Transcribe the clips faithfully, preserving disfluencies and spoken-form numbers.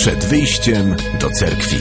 przed wyjściem do cerkwi.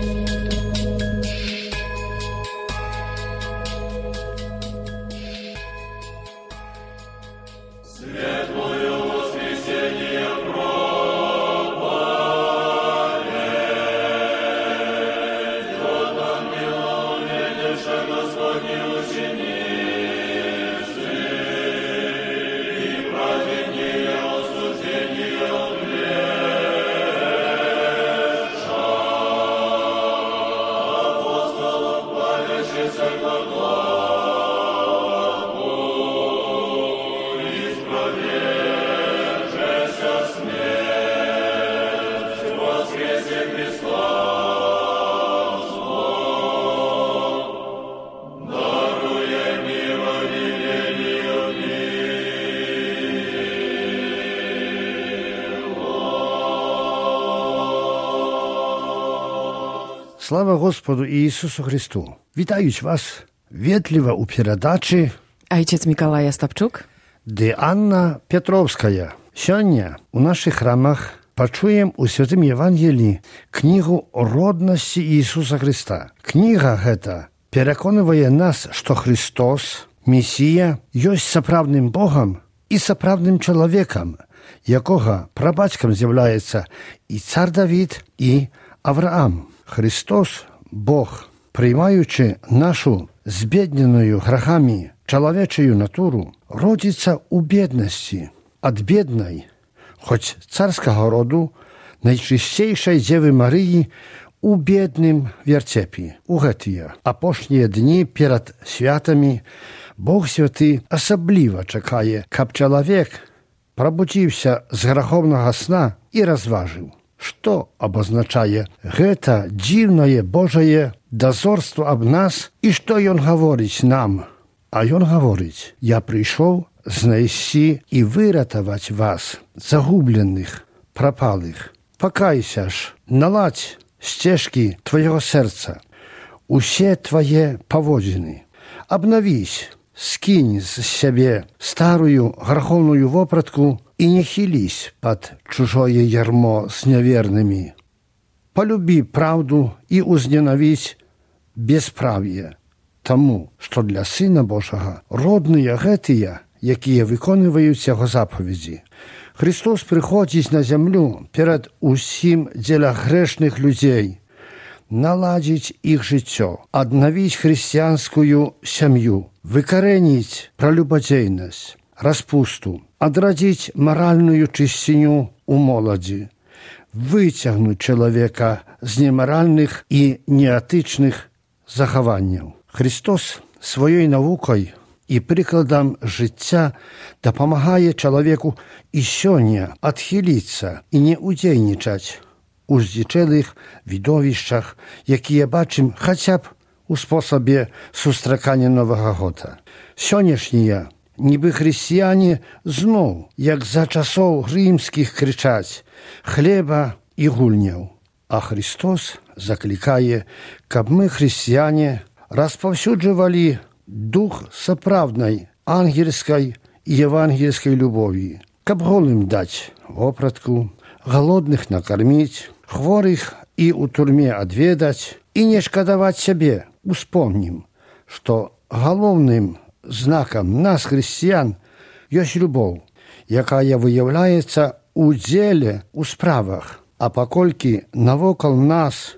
Слава Господу Иисусу Христу! Вітають вас ветліва у передачі Ojciec Mikołaj Ostapczuk, де Анна Петровская. Сьогодні у наших храмах почуємо у Святім Євангелії книгу о родності Ісуса Христа. Книга эта переконує нас, що Христос, Месія, є справжнім Богом і справжнім чоловіком, якого прабатьком з'являється і цар Давид, і Авраам. Христос, Бог, приймаючи нашу збідненою грехами чоловічою натуру, родиться у бідності, від бідної, хоч царського роду, найчистішої Діви Марії у біднім вертепі, у гетія. Апошні дні перед святами Бог Святий особливо чекає, щоб чоловік пробудився з греховного сна і розважив. Што обозначае гэта дзіўнае Божае дазорство аб нас і што ён гаворыць нам? А ён гаворыць: «Я прыйшоў знайсці і выратаваць вас, загубленых, прапалых. Пакайся ж, наладзь сцежкі твайго сэрца, усе твае паводзіны. Абнавісь, скінь з сябе старую граховную вопратку и не хились под чужое ярмо с неверными. Полюби правду и узненавидь бесправие тому, что для Сына Божого родные гэтыя, якія выконваюць яго заповеди. Христос приходит на землю перед усім дзеля грешных людей, наладить их жыццё, аднавіць христианскую сям'ю, выкоренить прелюбодейность, распусту, адрадзіць маральную чысціню у моладзі, выцягнуць чалавека з немаральных і неэтычных захаванняў. Христос сваёй навукай і прыкладам жыцця дапамагае чалавеку і сёння адхіліцца і не ўдзельнічаць у здзічэлых відовішчах, якія бачым хаця б у спосабе сустракання Новага года. Сённяшнія нібы хрысціяне зноў, як за часоў рымскіх, крычаць хлеба і гульняў. А Христос заклікае, каб мы, хрысціяне, распаўсюджвалі дух сапраўднай ангельскай і евангельскай любові, каб голым даць вопратку, галодных накарміць, хворых і ў турме адведаць, і не шкадаваць сябе. Успомнім, што галоўным знакам нас, хрысціян, ёсць любоў, якая выяўляецца у дзеле, у справах. А паколькі навокал нас,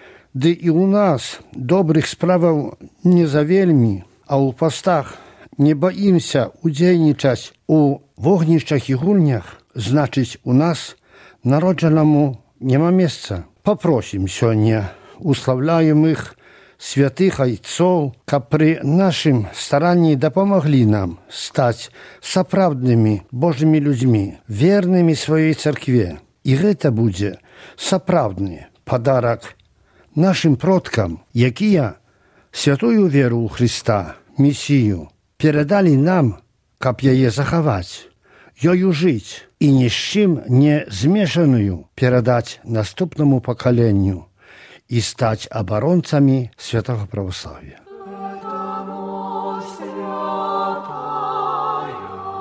ды і ў нас добрых справаў не завельмі, а ў пастах не баімся удзельнічаць у вогнішчах і гульнях, значыць, у нас народжанаму няма месца. Папросім сёння, уславляем іх, святых айцоў, каб пры нашым старанні дапамаглі нам стаць сапраўднымі Божымі людзьмі, вернымі сваёй царкве. І гэта будзе сапраўдны падарак нашым продкам, якія святую веру ў Христа, Месію, перадалі нам, каб яе захаваць, ёю жыць і ні з чым не змешаную перадаць наступнаму пакаленню і стаць абаронцамі святого православия.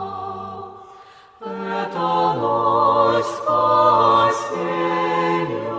Это ночь спасения.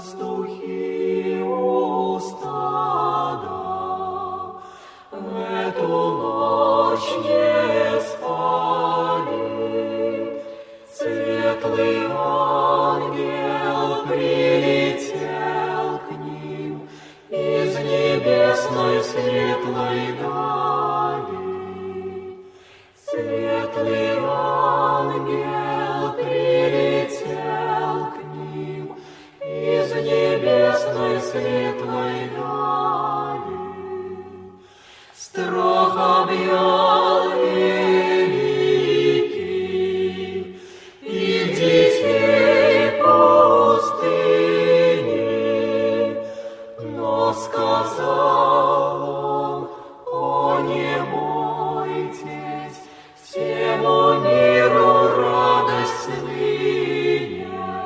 пастухи у стада в эту ночь не спали. Светлый ангел прилетел к ним из небесной светлой дали. Светлый ангел прилетел к ним из небесной светлой дали. Страх объял великий их детей пустыни, но сказал он: о, не бойтесь, всему миру радость ныне.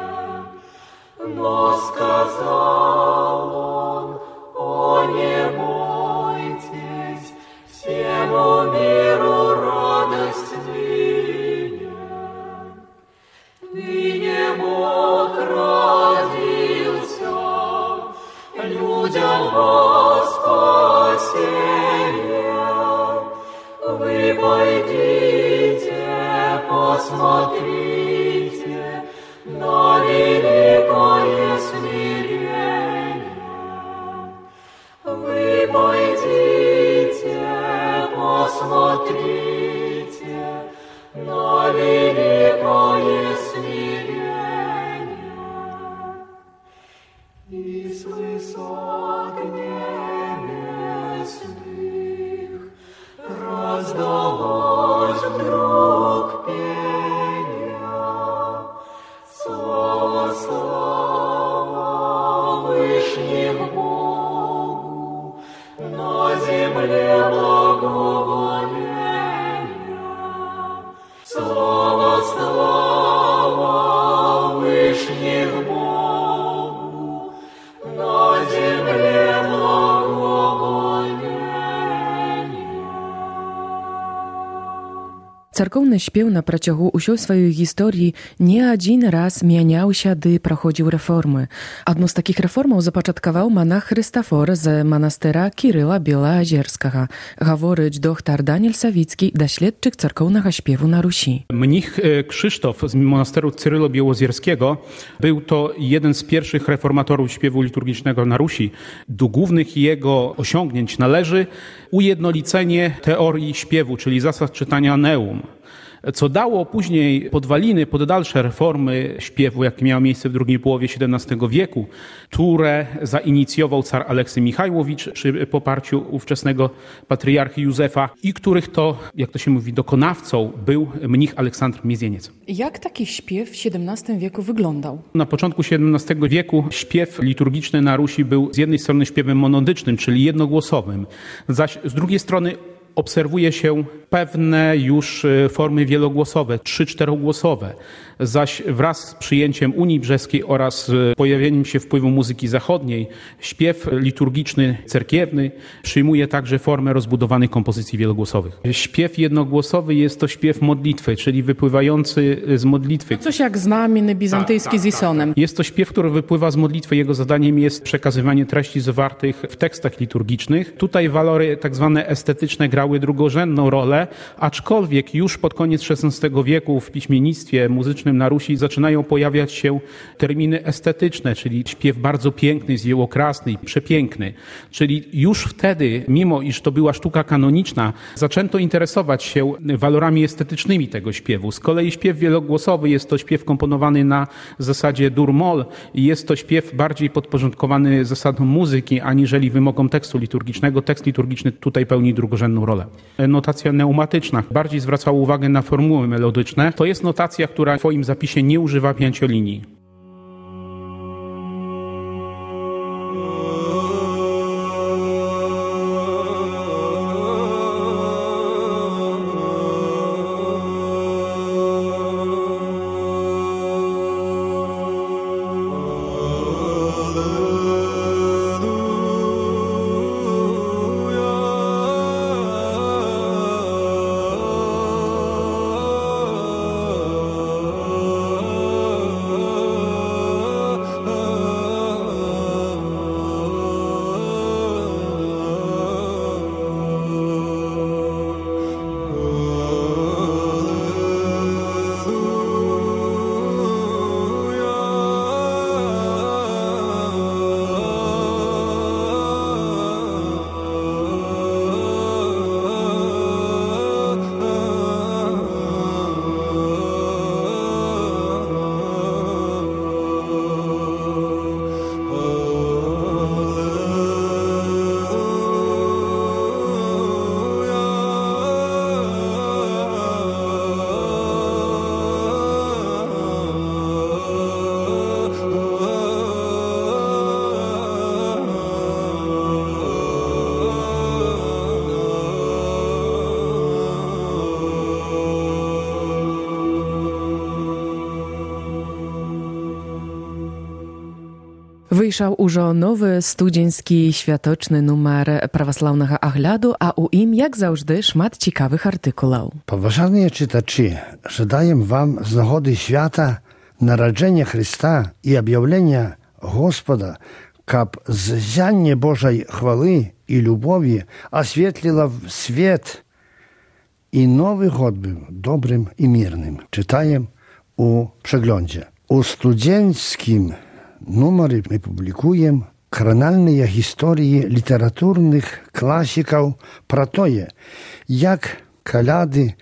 Но сказал он: о, не бойтесь, всему миру радость ныне. Ныне Бог родился людям во спасение. Вы пойдите, посмотрите на великое смирение. Вы пойдите, посмотрите на великое смирение. И с высот небесных раздалось вдруг пение: слава, слава Вышних Богу, на земле благоволение. Слава, слава Вышних Богу, на земле благоволение. Царкоўны śpiew на працягу ўсёй сваёй гісторыі не адзін раз мяняўся ды праходзіў рэформы. Адну з такіх рэформаў запачаткаваў манах Хрыстафор з манастыра Кірыла Белаазерскага, гаворыць доктар Даніэль Савіцкі, даследчык царкоўнага śpiewu na Rusi. Mnich Krzysztof z monasteru Cyrylo-Białozierskiego był to jeden z pierwszych reformatorów śpiewu liturgicznego na Rusi. Do głównych jego osiągnięć należy ujednolicenie teorii śpiewu, czyli zasad czytania neum, co dało później podwaliny pod dalsze reformy śpiewu, jakie miały miejsce w drugiej połowie siedemnastego wieku, które zainicjował car Aleksy Michajłowicz przy poparciu ówczesnego patriarchy Józefa i których to, jak to się mówi, dokonawcą był mnich Aleksandr Miezieniec. Jak taki śpiew w siedemnastym wieku wyglądał? Na początku siedemnastego wieku śpiew liturgiczny na Rusi był z jednej strony śpiewem monodycznym, czyli jednogłosowym, zaś z drugiej strony obserwuje się pewne już formy wielogłosowe, trzy czterogłosowe, zaś wraz z przyjęciem Unii Brzeskiej oraz pojawieniem się wpływu muzyki zachodniej, śpiew liturgiczny, cerkiewny przyjmuje także formę rozbudowanych kompozycji wielogłosowych. Śpiew jednogłosowy jest to śpiew modlitwy, czyli wypływający z modlitwy. Coś jak znamienny bizantyjski tak, tak, z Isonem. Tak, tak. Jest to śpiew, który wypływa z modlitwy. Jego zadaniem jest przekazywanie treści zawartych w tekstach liturgicznych. Tutaj walory tak zwane estetyczne grały drugorzędną rolę, aczkolwiek już pod koniec szesnastego wieku w piśmiennictwie muzycznym na Rusi zaczynają pojawiać się terminy estetyczne, czyli śpiew bardzo piękny, zjełokrasny i przepiękny. Czyli już wtedy, mimo iż to była sztuka kanoniczna, zaczęto interesować się walorami estetycznymi tego śpiewu. Z kolei śpiew wielogłosowy jest to śpiew komponowany na zasadzie dur-moll i jest to śpiew bardziej podporządkowany zasadom muzyki, aniżeli wymogom tekstu liturgicznego. Tekst liturgiczny tutaj pełni drugorzędną rolę. Notacja neumatyczna bardziej zwracała uwagę na formuły melodyczne. To jest notacja, która w swoim zapisie nie używa pięciolinii. Oh Выйшаў ужо новы студзеньскі святочны нумар праваслаўнага агляду, а ў ім, як заўжды, шмат цікавых артыкулаў. Поважаныя чытачы, жадаем вам з нагоды свята нараджэння Христа і аб'яўлення Господа, каб ззянне Божай хвалы і любові асветліла свет, і Новы год быў добрым і мірным. Чытаем у прzeglądzie. У студзеньскім нумары мы публікуем кранальныя гісторыі літаратурных класікаў пра тое, як каляды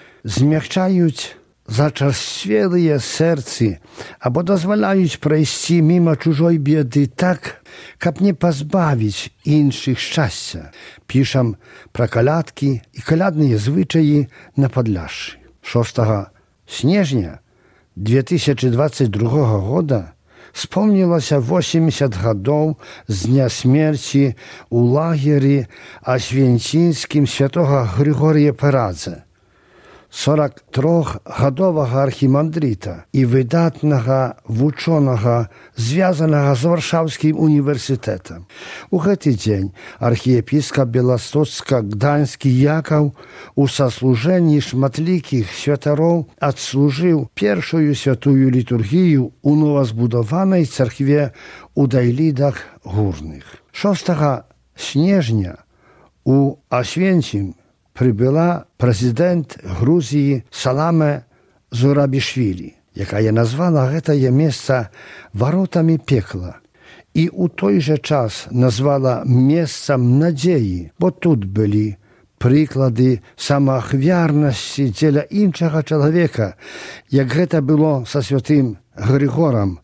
змягчаюць зачарсвелыя сэрцы або дазваляюць прайсці міма чужой беды так, каб не пазбавіць іншых шчасця. Пішам пра калядкі і калядныя звычаі на Падляшшы. шостага снежня две тысячи двадцать другого года спомнілася восемьдесят гадоў з дня смерці ў лагері асвенцінскім святога Григорія Парадзе, сорок трохгадовага архімандрыта і выдатнага вучонага, звязанага з Варшаўскім універсітэтам. У гэты дзень архіепіскап Беластоцка-Гданьскі Якаў у саслужэнні шматлікіх святароў адслужыў першую святую літургію ў новазбудаванай царкве у Дайлідах Гурных. шостага снежня у Асвенцім прыбыла прэзідэнт Грузіі Саламе Зурабішвілі, якая назвала гэтае месца варотамі пекла і ў той жа час назвала месцам надзеі, бо тут былі прыклады самаахвярнасці дзеля іншага чалавека, як гэта было са святым Григорам.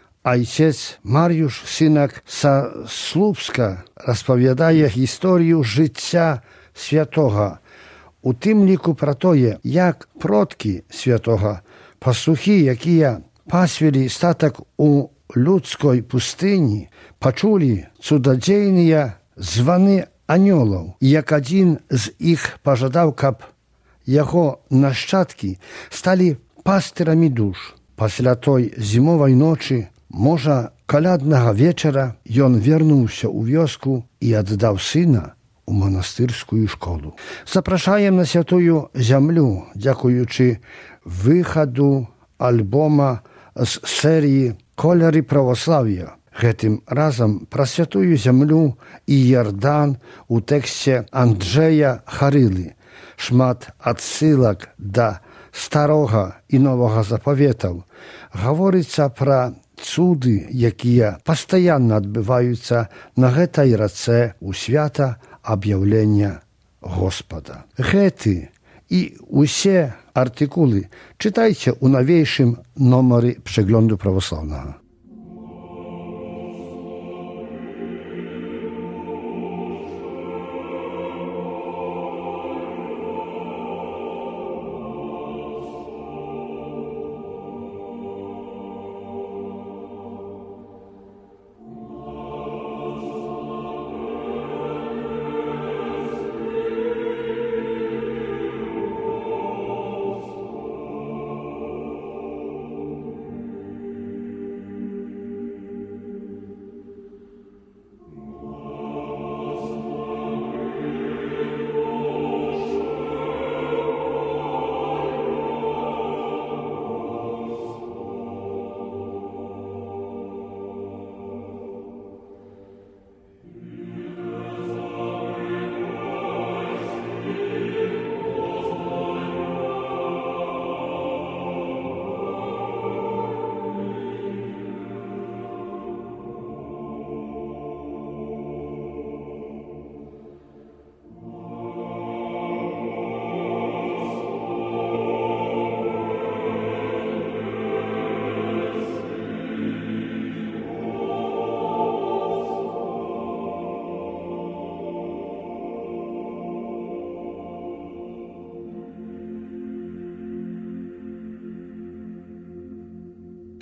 Айцец Мар'юш, сынак са Слупска, распавядае гісторыю жыцця святога, у тым ліку пра тое, як продкі святога, пастухі, якія пасвілі статак у людской пустыні, пачулі цудадзейныя званы анёлаў, як адзін з іх пажадаў, каб яго нашчадкі сталі пастырамі душ. Пасля той зімовай ночы, можа, каляднага вечара, ён вернуўся ў вёску і аддаў сына у манастырскую школу. Запрашаем на святую зямлю, дзякуючы выхаду альбома з серыі «Колеры православ'я». Гэтым разам пра святую зямлю і Ярдан у тэксце Анджэя Харылы. Шмат адсылак да старога і новага запаветаў. Гаворыцца пра цуды, якія пастаянна адбываюцца на гэтай рацэ ў свята аб'яўлення Господа. Гэты і ўсе артыкулы чытайце ў навейшым номары прzeglądu праваслаўнага.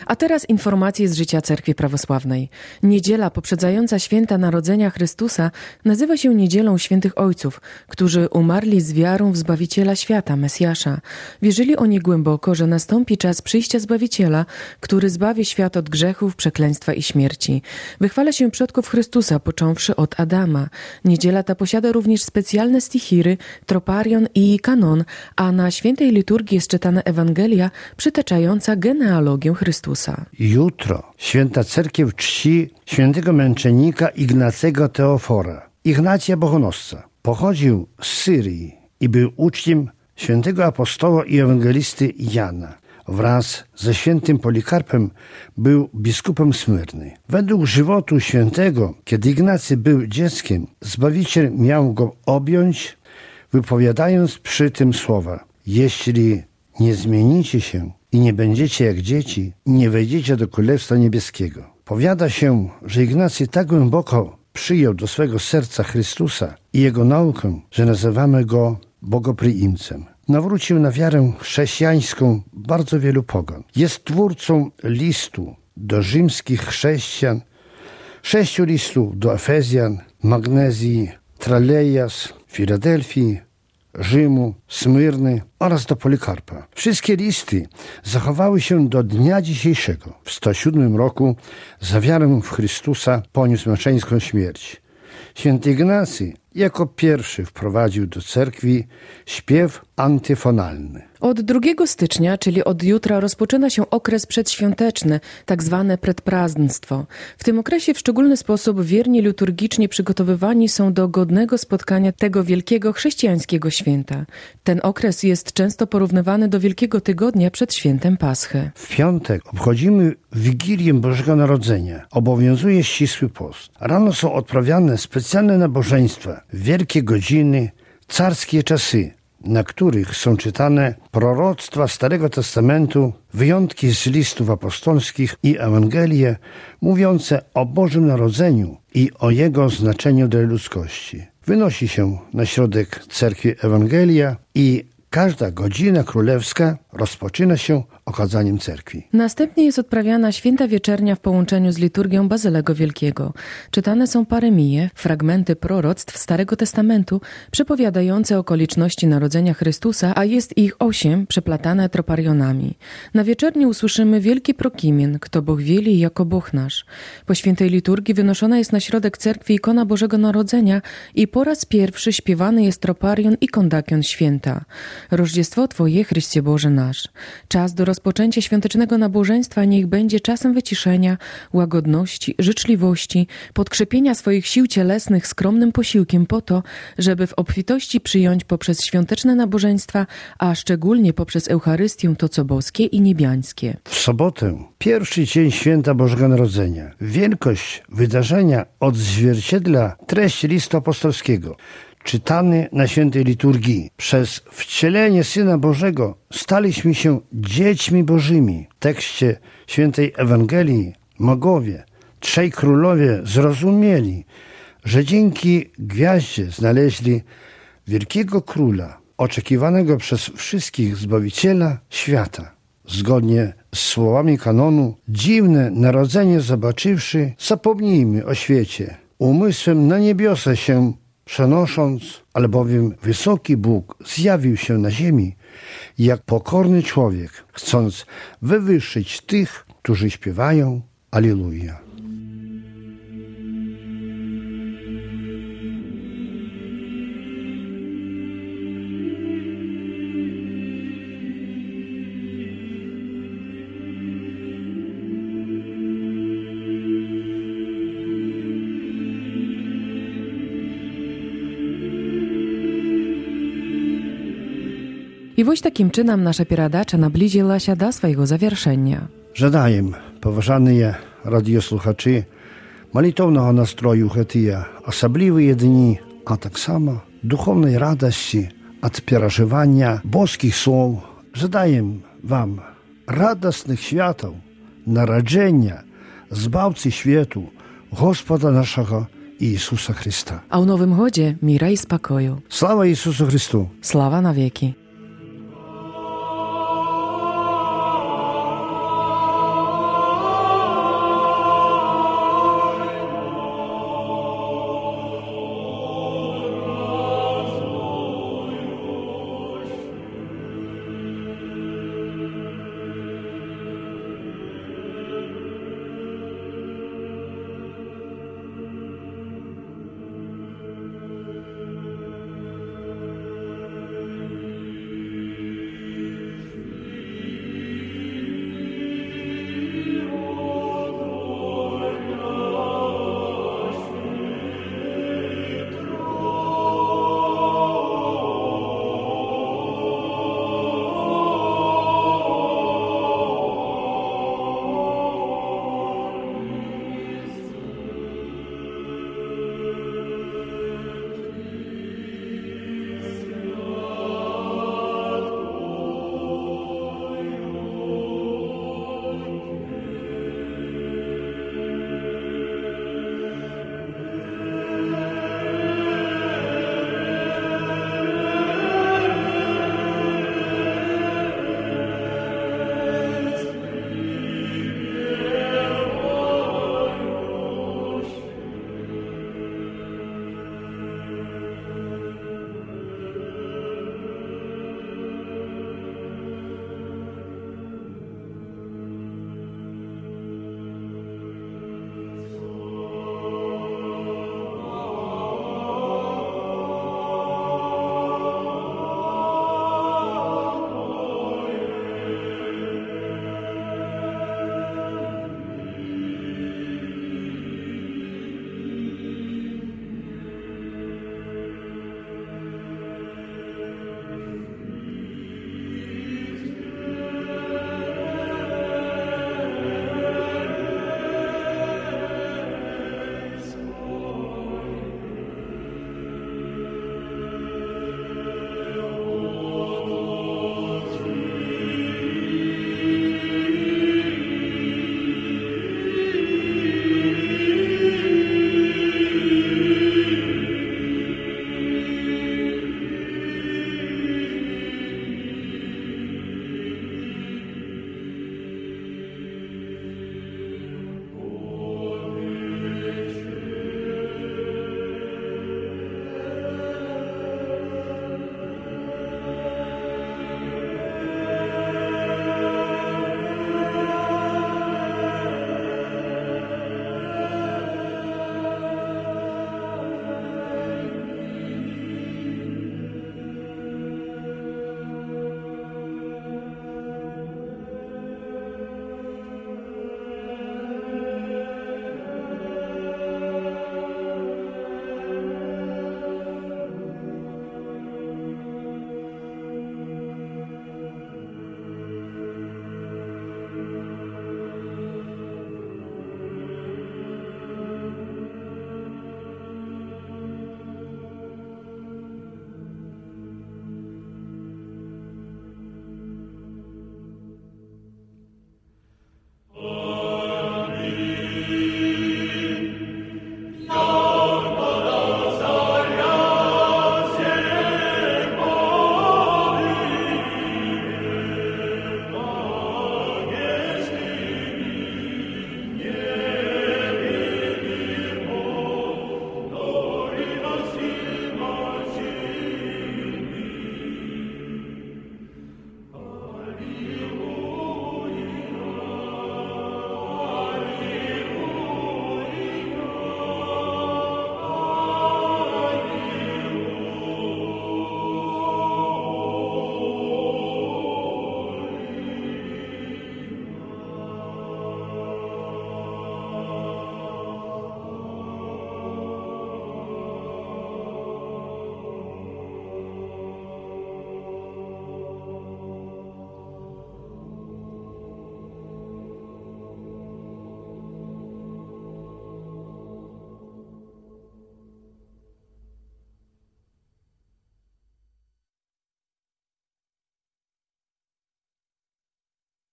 A teraz informacje z życia Cerkwi Prawosławnej. Niedziela poprzedzająca święta Narodzenia Chrystusa nazywa się Niedzielą Świętych Ojców, którzy umarli z wiarą w Zbawiciela świata, Mesjasza. Wierzyli oni głęboko, że nastąpi czas przyjścia Zbawiciela, który zbawi świat od grzechów, przekleństwa i śmierci. Wychwala się przodków Chrystusa, począwszy od Adama. Niedziela ta posiada również specjalne stichiry, troparion i kanon, a na świętej liturgii jest czytana Ewangelia przytaczająca genealogię Chrystusa. Jutro święta cerkiew czci świętego męczennika Ignacego Teofora, Ignacja Bogonosca. Pochodził z Syrii i był uczniem świętego apostoła i ewangelisty Jana. Wraz ze świętym Polikarpem był biskupem Smyrny. Według żywotu świętego, kiedy Ignacy był dzieckiem, Zbawiciel miał go objąć, wypowiadając przy tym słowa: jeśli nie zmienicie się i nie będziecie jak dzieci, nie wejdziecie do Królestwa Niebieskiego. Powiada się, że Ignacy tak głęboko przyjął do swego serca Chrystusa i Jego naukę, że nazywamy go bogopriimcem. Nawrócił na wiarę chrześcijańską bardzo wielu pogan. Jest twórcą listu do rzymskich chrześcijan, sześciu listów do Efezjan, Magnezji, Tralleias, Filadelfii, Rzymu, Smyrny oraz do Polikarpa. Wszystkie listy zachowały się do dnia dzisiejszego. W sto siódmym roku za wiarę w Chrystusa poniósł męczeńską śmierć. Święty Ignacy jako pierwszy wprowadził do cerkwi śpiew antyfonalny. Od drugiego stycznia, czyli od jutra, rozpoczyna się okres przedświąteczny, tak zwane predprazdnstwo. W tym okresie w szczególny sposób wierni liturgicznie przygotowywani są do godnego spotkania tego wielkiego chrześcijańskiego święta. Ten okres jest często porównywany do Wielkiego Tygodnia przed świętem Paschy. W piątek obchodzimy Wigilię Bożego Narodzenia. Obowiązuje ścisły post. Rano są odprawiane specjalne nabożeństwa, wielkie godziny, carskie czasy, na których są czytane proroctwa Starego Testamentu, wyjątki z listów apostolskich i Ewangelie mówiące o Bożym Narodzeniu i o Jego znaczeniu dla ludzkości. Wynosi się na środek cerkwi Ewangelia i każda godzina królewska rozpoczyna się okadzaniem cerkwi. Następnie jest odprawiana święta wieczernia w połączeniu z liturgią Bazylego Wielkiego. Czytane są paremije, fragmenty proroctw Starego Testamentu przepowiadające okoliczności narodzenia Chrystusa, a jest ich osiem przeplatane troparionami. Na wieczerni usłyszymy wielki prokimien, kto Bóg wieli jako Bóg nasz. Po świętej liturgii wynoszona jest na środek cerkwi ikona Bożego Narodzenia i po raz pierwszy śpiewany jest troparion i kondakion święta. Rożdziestwo Twoje, Chryście Boże nasz. Czas do rozpoczęcia świątecznego nabożeństwa niech będzie czasem wyciszenia, łagodności, życzliwości, podkrzepienia swoich sił cielesnych skromnym posiłkiem po to, żeby w obfitości przyjąć poprzez świąteczne nabożeństwa, a szczególnie poprzez Eucharystię to co boskie i niebiańskie. W sobotę, pierwszy dzień święta Bożego Narodzenia, wielkość wydarzenia odzwierciedla treść listu apostolskiego, czytany na świętej liturgii. Przez wcielenie Syna Bożego staliśmy się dziećmi Bożymi. W tekście świętej Ewangelii magowie, trzej królowie zrozumieli, że dzięki gwiaździe znaleźli wielkiego króla, oczekiwanego przez wszystkich Zbawiciela świata. Zgodnie z słowami kanonu, dziwne narodzenie zobaczywszy, zapomnijmy o świecie. Umysłem na niebiosa się przenosząc, albowiem wysoki Bóg zjawił się na ziemi jak pokorny człowiek, chcąc wywyższyć tych, którzy śpiewają Alleluja. I właśnie takim czynem nasza передача наблизила się do swojego zawieszenia. Żadajem, poważane radiosłuchacze, молитовного настрою гэтыя асаблівыя дні, а таксама духовной радости от переживания боских слов. Żadajem wam radosnych światów, narodzenia, Zbawcy światu, Gospoda naszego Jezusa Chrysta. A w Nowym Godzie mira i spokoju. Sława Jezusu Chrystu. Sława na wieki.